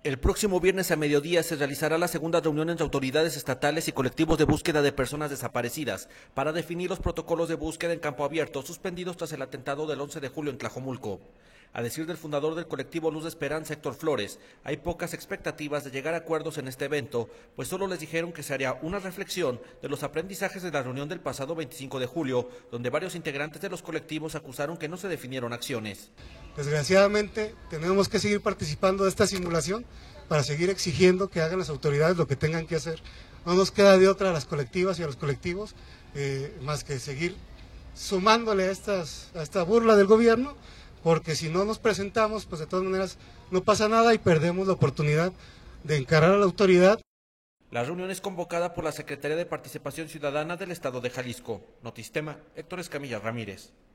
El próximo viernes a mediodía se realizará la segunda reunión entre autoridades estatales y colectivos de búsqueda de personas desaparecidas para definir los protocolos de búsqueda en campo abierto suspendidos tras el atentado del 11 de julio en Tlajomulco. A decir del fundador del colectivo Luz de Esperanza, Héctor Flores, hay pocas expectativas de llegar a acuerdos en este evento, pues solo les dijeron que se haría una reflexión de los aprendizajes de la reunión del pasado 25 de julio, donde varios integrantes de los colectivos acusaron que no se definieron acciones. Desgraciadamente tenemos que seguir participando de esta simulación para seguir exigiendo que hagan las autoridades lo que tengan que hacer. No nos queda de otra a las colectivas y a los colectivos más que seguir sumándole a esta burla del gobierno, porque si no nos presentamos, pues de todas maneras no pasa nada y perdemos la oportunidad de encarar a la autoridad. La reunión es convocada por la Secretaría de Participación Ciudadana del Estado de Jalisco. Notistema, Héctor Escamilla Ramírez.